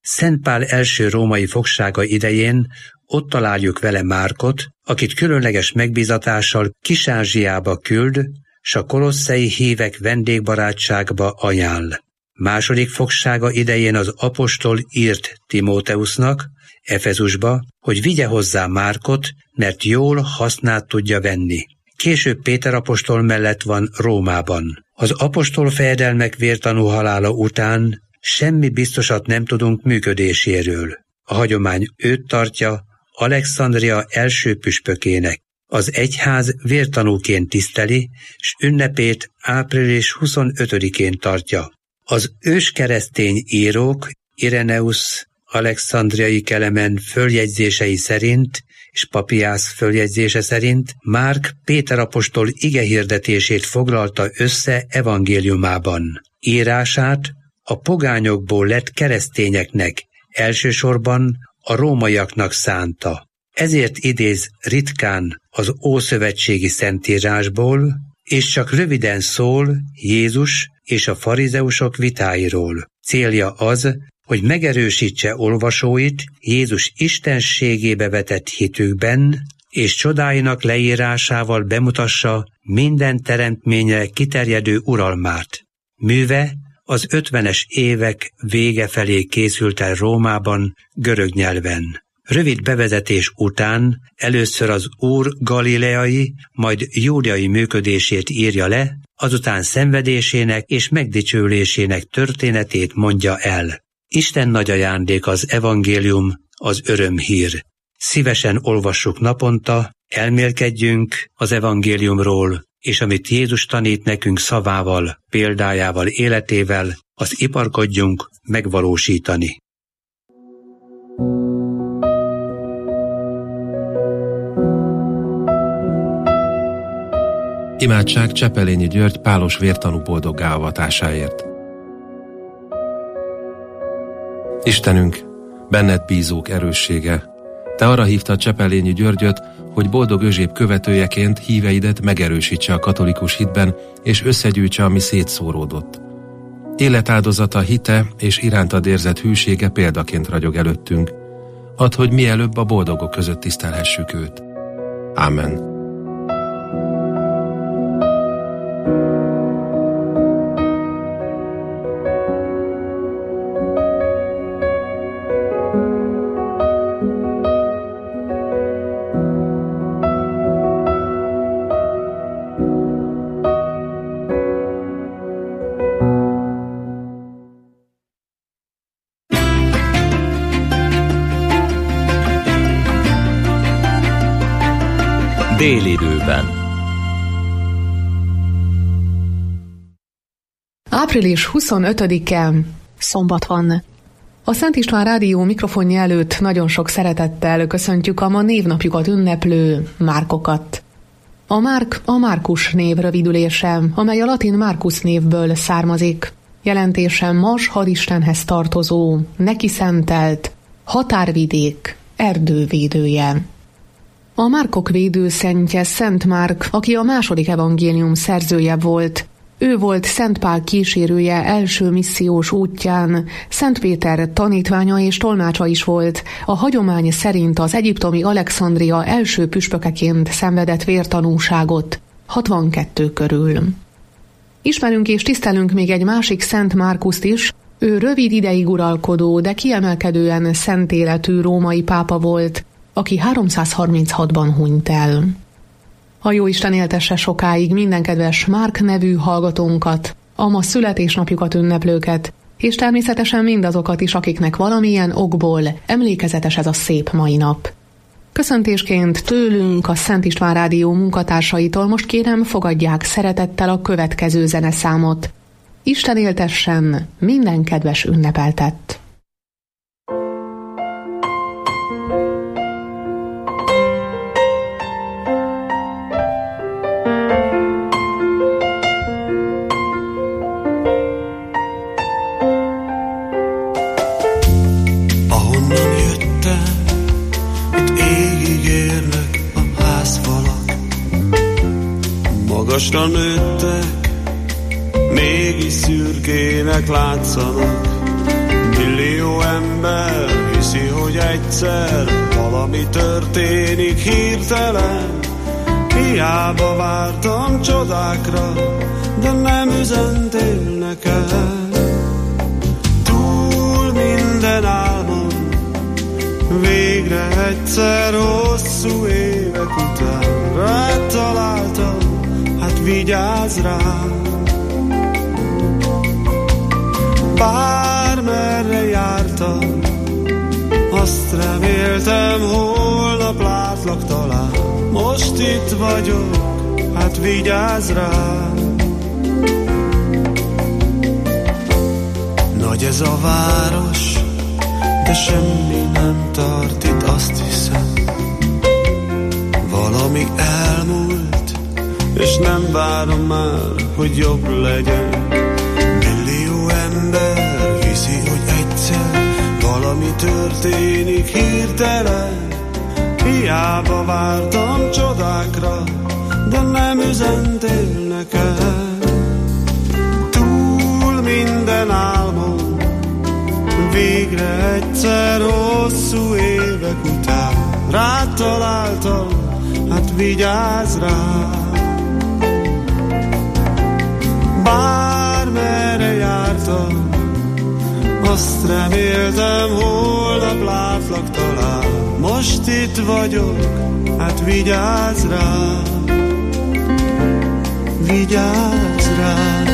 Szent Pál első római fogsága idején ott találjuk vele Márkot, akit különleges megbízatással Kis-Ázsiába küld, s a kolosszei hívek vendégbarátságba ajánl. Második fogsága idején az apostol írt Timóteusnak, Efezusba, hogy vigye hozzá Márkot, mert jól hasznát tudja venni. Később Péter apostol mellett van Rómában. Az apostol fejedelmek vértanú halála után semmi biztosat nem tudunk működéséről. A hagyomány őt tartja Alexandria első püspökének. Az egyház vértanúként tiszteli, s ünnepét április 25-én tartja. Az őskeresztény írók Ireneus alexandriai Kelemen följegyzései szerint és Papiász följegyzése szerint Márk Péter apostol igehirdetését foglalta össze evangéliumában. Írását a pogányokból lett keresztényeknek, elsősorban a rómaiaknak szánta. Ezért idéz ritkán az ószövetségi szentírásból, és csak röviden szól Jézus és a farizeusok vitáiról. Célja az, hogy megerősítse olvasóit Jézus istenségébe vetett hitükben, és csodáinak leírásával bemutassa minden teremtményre kiterjedő uralmát. Műve az 50-es évek vége felé készült el Rómában görög nyelven. Rövid bevezetés után először az Úr galileai, majd júdeai működését írja le, azután szenvedésének és megdicsőlésének történetét mondja el. Isten nagy ajándék az evangélium, az örömhír. Szívesen olvassuk naponta, elmélkedjünk az evangéliumról, és amit Jézus tanít nekünk szavával, példájával, életével, azt iparkodjunk megvalósítani. Imádság Csepelényi György pálos vértanú boldoggá avatásáért. Istenünk, benned bízók erőssége, te arra hívtad Csepelényi Györgyöt, hogy boldog özséb követőjeként híveidet megerősítse a katolikus hitben, és összegyűjtse, ami szétszóródott. Életáldozata, hite és irántad érzett hűsége példaként ragyog előttünk. Add, hogy mielőbb a boldogok között tisztelhessük őt. Ámen. Délidőben. Április 25-e szombat van. A Szent István Rádió mikrofonja előtt nagyon sok szeretettel köszöntjük a ma névnapjukat ünneplő Márkokat. A Márk a Márkus név rövidülése, amely a latin Marcus névből származik. Jelentése Mars hadistenhez tartozó, neki szentelt, határvidék, erdővédője. A Márkok védőszentje Szent Márk, aki a második evangélium szerzője volt. Ő volt Szent Pál kísérője első missziós útján, Szent Péter tanítványa és tolmácsa is volt, a hagyomány szerint az egyiptomi Alexandria első püspökeként szenvedett vértanúságot, 62 körül. Ismerünk és tisztelünk még egy másik Szent Márkuszt is, ő rövid ideig uralkodó, de kiemelkedően szent életű római pápa volt, aki 336-ban hunyt el. A Jóisten éltesse sokáig minden kedves Márk nevű hallgatónkat, a ma születésnapjukat ünneplőket, és természetesen mindazokat is, akiknek valamilyen okból emlékezetes ez a szép mai nap. Köszöntésként tőlünk, a Szent István Rádió munkatársaitól most kérem, fogadják szeretettel a következő zeneszámot. Isten éltessen minden kedves ünnepeltett! Magasra nőttek, mégis szürkének látszanak. Millió Millió ember hiszi, hogy egyszer valami történik hirtelen. Hiába vártam csodákra, de nem üzentél nekem. Túl minden álmon, végre egyszer hosszú évek után rád találtam, hát vigyázz rám. Bármerre jártam, azt reméltem, holnap látlak talán. Most itt vagyok, hát vigyázz rám. Nagy ez a város, de semmi nem tart itt, azt hiszem. Valami elmúlt, és nem várom már, hogy jobb legyen. Millió ember hiszi, hogy egyszer valami történik hirtelen. Hiába vártam csodákra, de nem üzentél nekem. Túl minden álmom, végre egyszer hosszú évek után rád találtam, hát vigyázz rám. Bármerre jártam, azt reméltem, holnap látlak talán. Most itt vagyok, hát vigyázz rám. Vigyázz rám.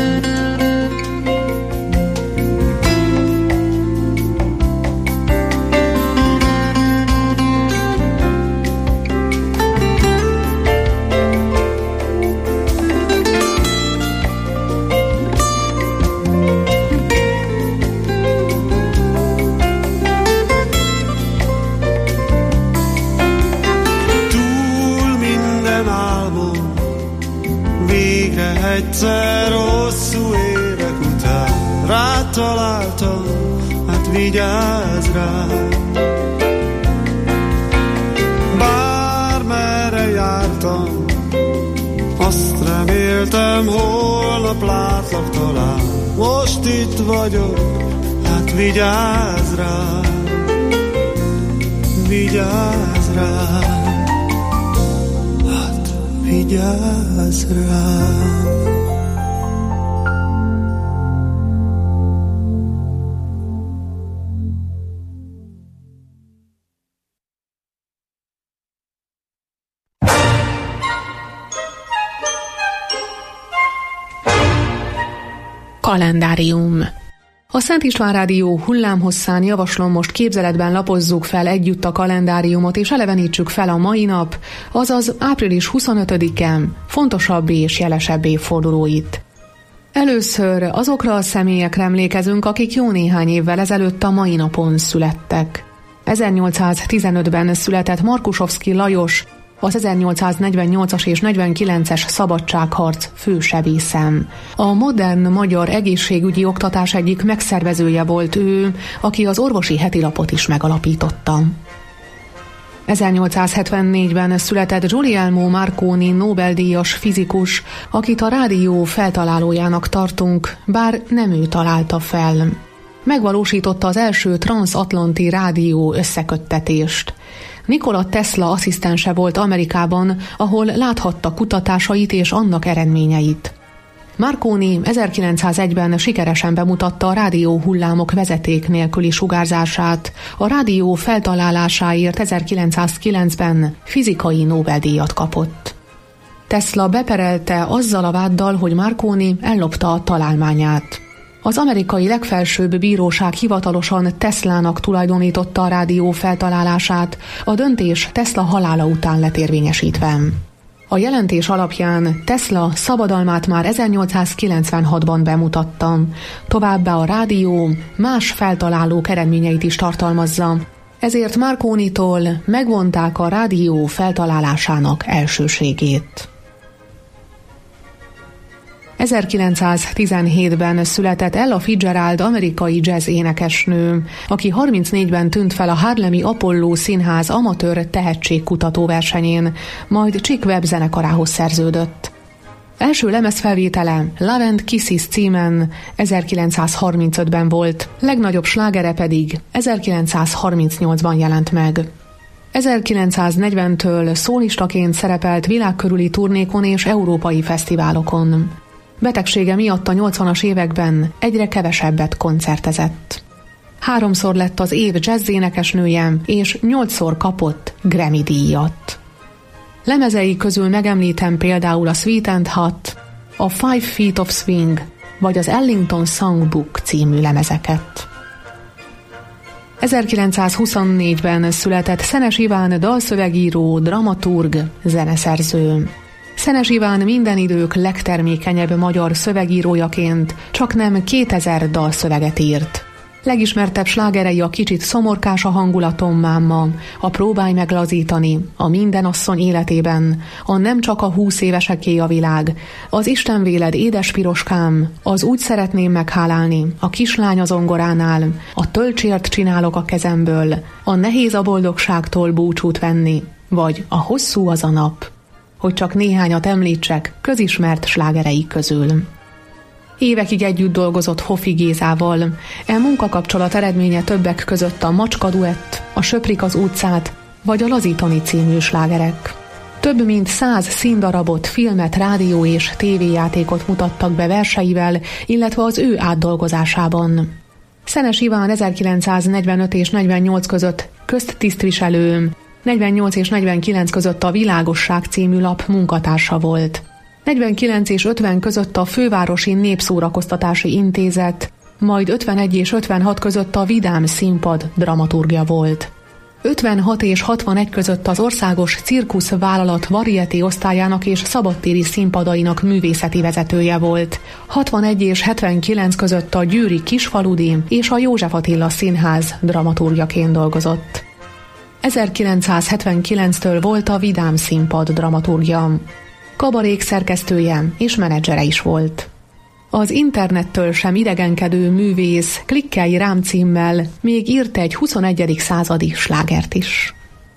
Egyszer hosszú évek után rád találtam, hát vigyázz rám. Bármerre jártam, azt reméltem, holnap látlak talán. Most itt vagyok, hát vigyázz rám. Vigyázz rám. Hát vigyázz rám. Kalendárium. A Szent István Rádió hullámhosszán javaslom, most képzeletben lapozzuk fel együtt a kalendáriumot, és elevenítsük fel a mai nap, azaz április 25-e fontosabb és jelesebb évfordulóit. Először azokra a személyekre emlékezünk, akik jó néhány évvel ezelőtt a mai napon születtek. 1815-ben született Markusovszky Lajos, az 1848-as és 49-es szabadságharc fősebészem. A modern magyar egészségügyi oktatás egyik megszervezője volt ő, aki az orvosi hetilapot is megalapította. 1874-ben született Guglielmo Marconi Nobel-díjas fizikus, akit a rádió feltalálójának tartunk, bár nem ő találta fel. Megvalósította az első transatlanti rádió összeköttetést. Nikola Tesla asszisztense volt Amerikában, ahol láthatta kutatásait és annak eredményeit. Marconi 1901-ben sikeresen bemutatta a rádióhullámok vezeték nélküli sugárzását, a rádió feltalálásáért 1909-ben fizikai Nobel-díjat kapott. Tesla beperelte azzal a váddal, hogy Marconi ellopta a találmányát. Az amerikai legfelsőbb bíróság hivatalosan Teslának tulajdonította a rádió feltalálását, a döntés Tesla halála után lett érvényesítve. A jelentés alapján Tesla szabadalmát már 1896-ban bemutatta, továbbá a rádió más feltalálók eredményeit is tartalmazza, ezért Marconitól megvonták a rádió feltalálásának elsőségét. 1917-ben született Ella Fitzgerald amerikai jazz énekesnő, aki 34-ben tűnt fel a Harlemi Apollo Színház amatőr tehetségkutató versenyén, majd Chick Webb zenekarához szerződött. Első lemezfelvétele Love and Kisses címen 1935-ben volt, legnagyobb slágere pedig 1938-ban jelent meg. 1940-től szólistaként szerepelt világkörüli turnékon és európai fesztiválokon. Betegsége miatt a 80-as években egyre kevesebbet koncertezett. 3-szor lett az év jazz-énekesnője, és 8-szor kapott Grammy-díjat. Lemezei közül megemlítem például a Sweet and Hot, a 5 Feet of Swing, vagy az Ellington Songbook című lemezeket. 1924-ben született Szenes Iván dalszövegíró, dramaturg, zeneszerző. Szenes Iván minden idők legtermékenyebb magyar szövegírójaként csaknem 2000 dalszöveget írt. Legismertebb slágerei a Kicsit szomorkás a hangulatom máma, a Próbálj meglazítani, a Minden asszony életében, a Nem csak a 20 éveseké a világ, az Isten véled édes piroskám, az Úgy szeretném meghálálni, a Kislány a zongoránál, a Tölcsért csinálok a kezemből, a Nehéz a boldogságtól búcsút venni, vagy a Hosszú az a nap, hogy csak néhányat említsek közismert slágerei közül. Évekig együtt dolgozott Hoffi Gézával. Munkakapcsolat eredménye többek között a Macska duett, a Söprik az utcát, vagy a Lazítani című slágerek. Több mint 100 színdarabot, filmet, rádió és tévéjátékot mutattak be verseivel, illetve az ő átdolgozásában. Szenes Iván 1945 és 48 között köztisztviselő, 48 és 49 között a Világosság című lap munkatársa volt. 49 és 50 között a Fővárosi Népszórakoztatási Intézet, majd 51 és 56 között a Vidám Színpad dramaturgja volt. 56 és 61 között az Országos Cirkusz Vállalat Varieté osztályának és szabadtéri színpadainak művészeti vezetője volt. 61 és 79 között a Győri Kisfaludi és a József Attila Színház dramaturgjaként dolgozott. 1979-től volt a Vidám Színpad dramaturgja. Kabarék szerkesztője és menedzsere is volt. Az internettől sem idegenkedő művész Klikkelj rám címmel még írt egy 21. századi slágert is.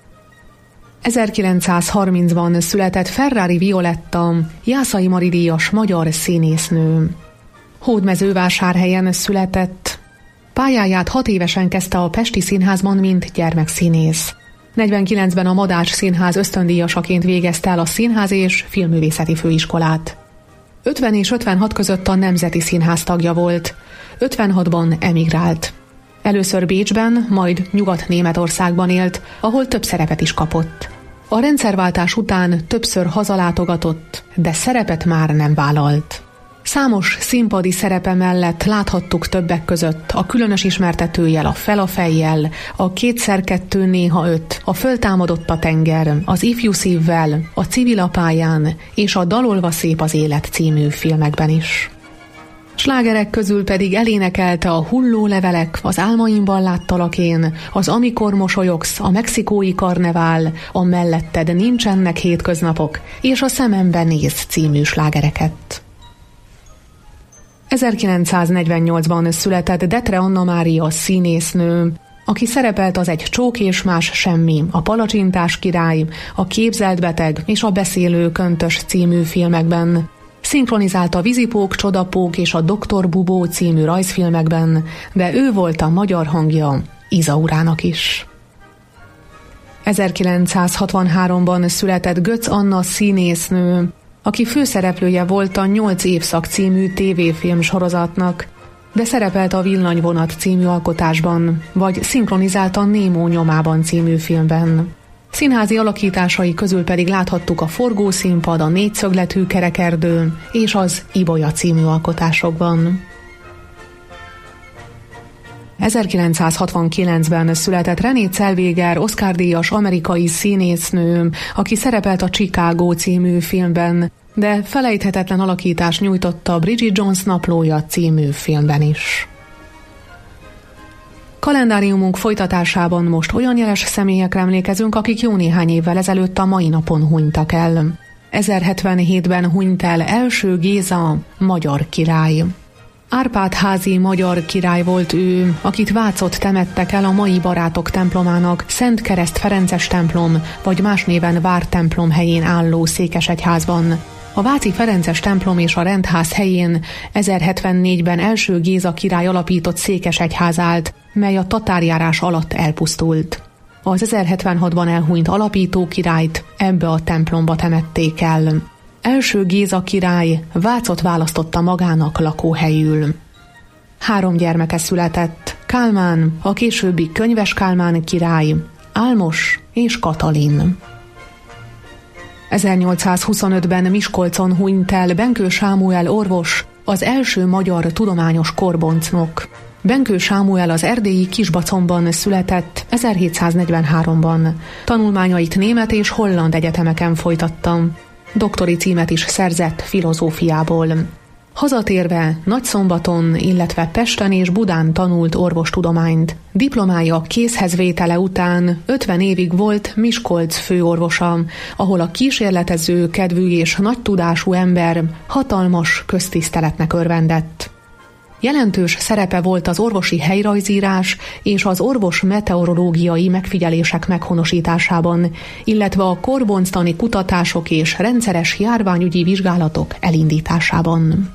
1930-ban született Ferrari Violetta, Jászai Mari díjas magyar színésznő. Hódmezővásárhelyen született. Pályáját 6 évesen kezdte a Pesti Színházban, mint gyermekszínész. 49-ben a Madách Színház ösztöndíjasaként végezte el a Színház és Filmművészeti Főiskolát. 50 és 56 között a Nemzeti Színház tagja volt. 56-ban emigrált. Először Bécsben, majd Nyugat-Németországban élt, ahol több szerepet is kapott. A rendszerváltás után többször hazalátogatott, de szerepet már nem vállalt. Számos színpadi szerepe mellett láthattuk többek között a Különös ismertetőjel, a Fel a fejjel, a 2x2 néha 5, a Föltámadott a tenger, az Ifjú szívvel, a Civil a pályán és a Dalolva szép az élet című filmekben is. Slágerek közül pedig elénekelte a Hulló levelek, az Álmaimban láttalak én, az Amikor mosolyogsz, a Mexikói karnevál, a Melletted nincsenek hétköznapok és a Szememben néz című slágereket. 1948-ban született Detre Anna Mária színésznő, aki szerepelt az Egy csók és más semmi, a Palacsintás király, a Képzelt beteg és a Beszélő köntös című filmekben. Szinkronizálta a Vizipók, Csodapók és a Doktor Bubó című rajzfilmekben, de ő volt a magyar hangja Izaurának is. 1963-ban született Götz Anna színésznő, aki főszereplője volt a 8 évszak című tévéfilm sorozatnak, de szerepelt a Villanyvonat című alkotásban, vagy szinkronizálta Némó nyomában című filmben. Színházi alakításai közül pedig láthattuk a Forgószínpad, a Négyszögletű kerekerdő és az Ibolya című alkotásokban. 1969-ben született Renée Zellweger Oscar-díjas amerikai színésznő, aki szerepelt a Chicago című filmben, de felejthetetlen alakítást nyújtott a Bridget Jones naplója című filmben is. Kalendáriumunk folytatásában most olyan jeles személyekre emlékezünk, akik jó néhány évvel ezelőtt a mai napon hunytak el. 1077-ben hunyt el Első Géza, magyar király. Árpád-házi magyar király volt ő, akit Vácott temettek el a mai Barátok templomának Szent Kereszt Ferences templom, vagy más néven Vártemplom helyén álló székesegyházban. A váci ferences templom és a rendház helyén 1074-ben első Géza király alapított székesegyház állt, mely a tatárjárás alatt elpusztult. Az 1076-ban elhunyt alapító királyt ebbe a templomba temették el. Első Géza király Vácot választotta magának lakóhelyül. 3 gyermeke született: Kálmán, a későbbi Könyves Kálmán király, Álmos és Katalin. 1825-ben Miskolcon hunyt el Benkő Sámuel orvos, az első magyar tudományos korboncnok. Benkő Sámuel az erdélyi Kisbacomban született 1743-ban. Tanulmányait német és holland egyetemeken folytatta. Doktori címet is szerzett filozófiából. Hazatérve Nagyszombaton, illetve Pesten és Budán tanult orvostudományt. Diplomája kézhez vétele után 50 évig volt Miskolc főorvosa, ahol a kísérletező, kedvű és nagy tudású ember hatalmas köztiszteletnek örvendett. Jelentős szerepe volt az orvosi helyrajzírás és az orvos meteorológiai megfigyelések meghonosításában, illetve a korbonctani kutatások és rendszeres járványügyi vizsgálatok elindításában.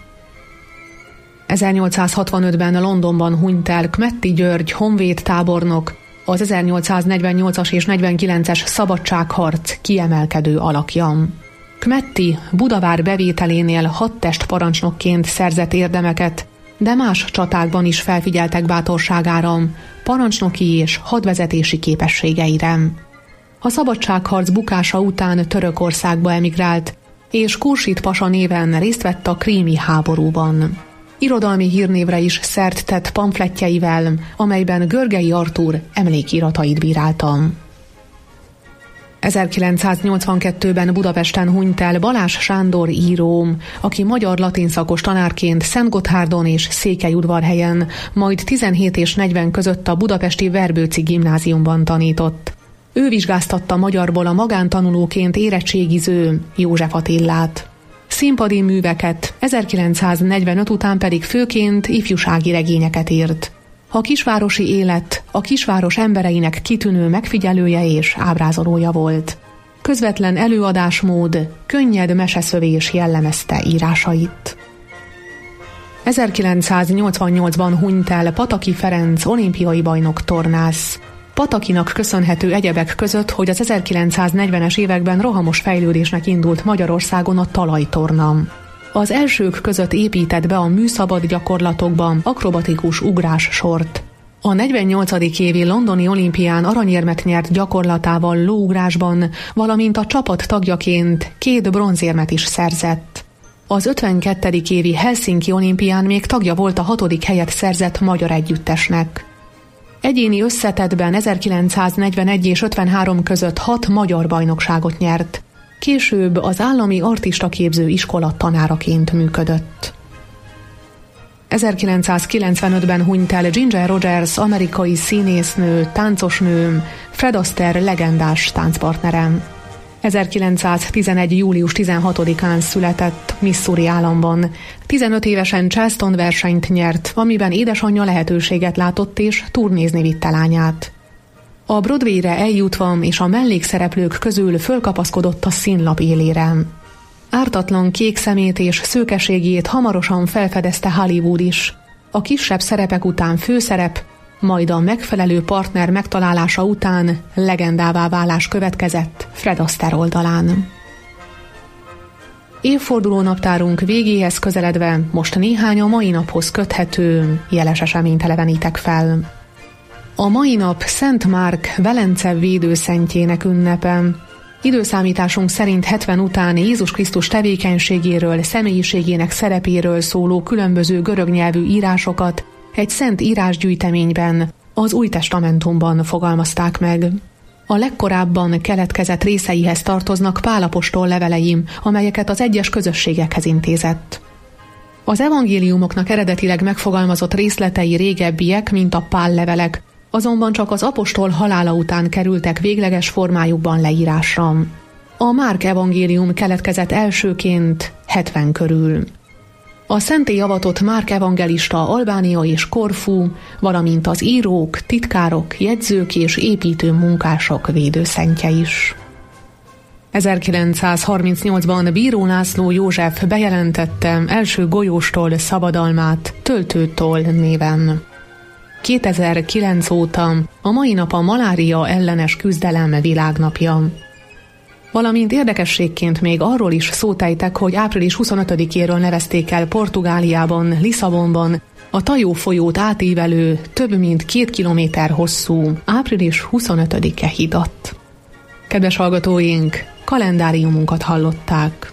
1865-ben Londonban hunyt el Kmetti György honvéd tábornok, az 1848-as és 49-es szabadságharc kiemelkedő alakja. Kmetti Budavár bevételénél hadtestparancsnokként szerzett érdemeket, de más csatákban is felfigyeltek bátorságára, parancsnoki és hadvezetési képességeire. A szabadságharc bukása után Törökországba emigrált, és Kursit pasa néven részt vett a krími háborúban. Irodalmi hírnévre is szert tett pamflettjeivel, amelyben Görgei Artúr emlékiratait bírálta. 1982-ben Budapesten hunyt el Balázs Sándor író, aki magyar-latin szakos tanárként Szentgotthárdon és Székelyudvarhelyen, majd 17 és 40 között a budapesti Verbőci gimnáziumban tanított. Ő vizsgáztatta magyarból a magántanulóként érettségiző József Attillát. Színpadi műveket, 1945 után pedig főként ifjúsági regényeket írt. A kisvárosi élet a kisváros embereinek kitűnő megfigyelője és ábrázolója volt. Közvetlen előadásmód, könnyed meseszövés jellemezte írásait. 1988-ban hunyt el Pataki Ferenc olimpiai bajnok tornász. Patakinak köszönhető egyebek között, hogy az 1940-es években rohamos fejlődésnek indult Magyarországon a talajtorna. Az elsők között épített be a műszabad gyakorlatokban akrobatikus ugrás sort. A 48. évi londoni olimpián aranyérmet nyert gyakorlatával lóugrásban, valamint a csapat tagjaként 2 bronzérmet is szerzett. Az 52. évi Helsinki olimpián még tagja volt a 6. helyet szerzett magyar együttesnek. Egyéni összetettben 1941 és 53 között 6 magyar bajnokságot nyert. Később az Állami Artistaképző Iskola tanáraként működött. 1995-ben hunyt el Ginger Rogers, amerikai színésznő, táncosnő, Fred Astaire legendás táncpartnerem. 1911. július 16-án született Missouri államban. 15 évesen Charleston versenyt nyert, amiben édesanyja lehetőséget látott és turnézni vitte lányát. A Broadwayre eljutva és a mellékszereplők közül fölkapaszkodott a színlap élére. Ártatlan kék szemét és szőkeségét hamarosan felfedezte Hollywood is. A kisebb szerepek után főszerep, majd a megfelelő partner megtalálása után legendává válás következett Fred Astaire oldalán. Évforduló naptárunk végéhez közeledve most néhány a mai naphoz köthető jeles eseményt elevenítek fel. A mai nap Szent Márk Velence védőszentjének ünnepe. Időszámításunk szerint 70 után Jézus Krisztus tevékenységéről, személyiségének szerepéről szóló különböző görög nyelvű írásokat egy szent írásgyűjteményben, az Új Testamentumban fogalmazták meg. A legkorábban keletkezett részeihez tartoznak Pál apostol leveleim, amelyeket az egyes közösségekhez intézett. Az evangéliumoknak eredetileg megfogalmazott részletei régebbiek, mint a Pál levelek, azonban csak az apostol halála után kerültek végleges formájukban leírásra. A Márk evangélium keletkezett elsőként 70 körül. A szentté avatott Márk evangelista Albánia és Korfú, valamint az írók, titkárok, jegyzők és építő munkások védőszentje is. 1938-ban Bíró László József bejelentette első golyóstól szabadalmát Töltőtoll néven. 2009 óta a mai nap a malária ellenes küzdelem világnapja. Valamint érdekességként még arról is szót ejtek, hogy április 25-éről nevezték el Portugáliában, Lisszabonban a Tajó folyót átívelő, több mint 2 kilométer hosszú április 25-e hidat. Kedves hallgatóink, kalendáriumunkat hallották.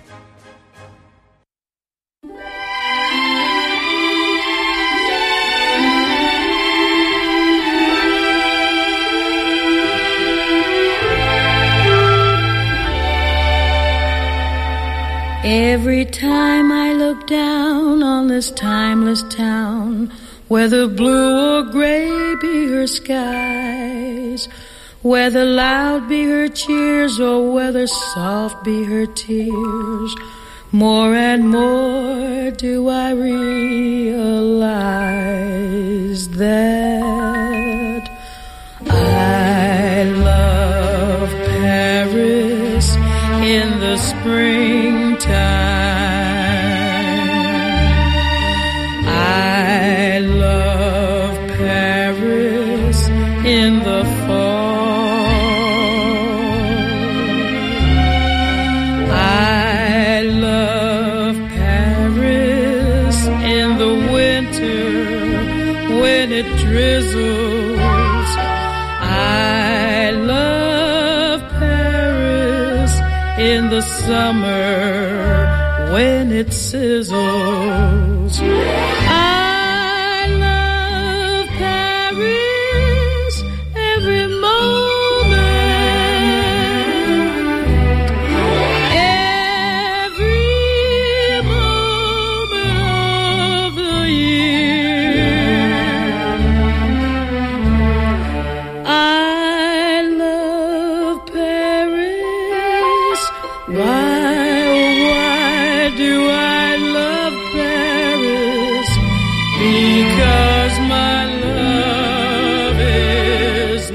Every time I look down on this timeless town, whether blue or gray be her skies, whether loud be her cheers or whether soft be her tears, more and more do I realize that I love Paris in the springtime. I love Paris in the fall. I love Paris in the winter when it drizzles. I love Paris in the summer when it sizzles. I love Paris every moment, every moment of the year. I love Paris. Why do I love Paris? Because my love is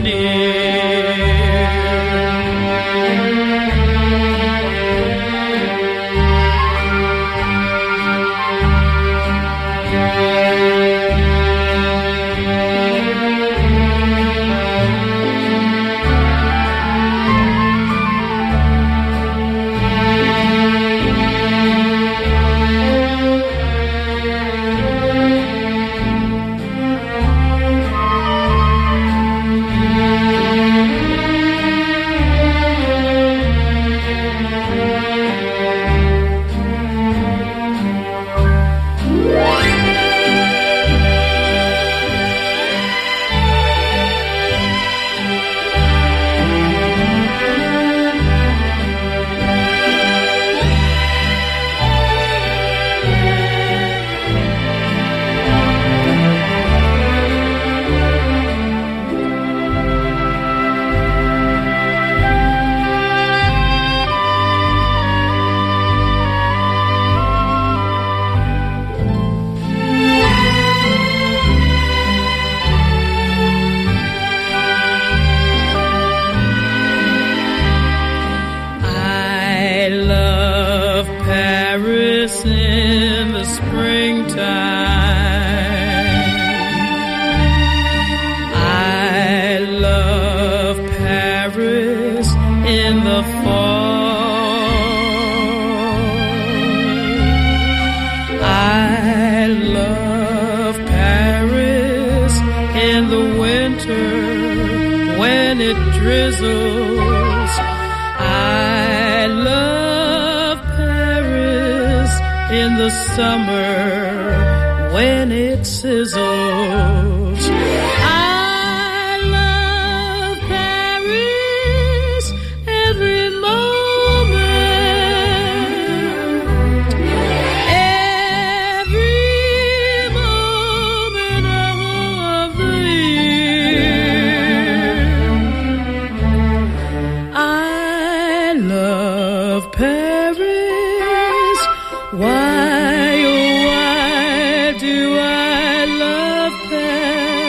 Why, oh, why do I love Paris?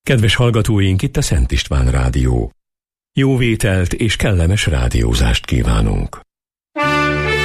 Kedves hallgatóink, itt a Szent István Rádió. Jó vételt és kellemes rádiózást kívánunk.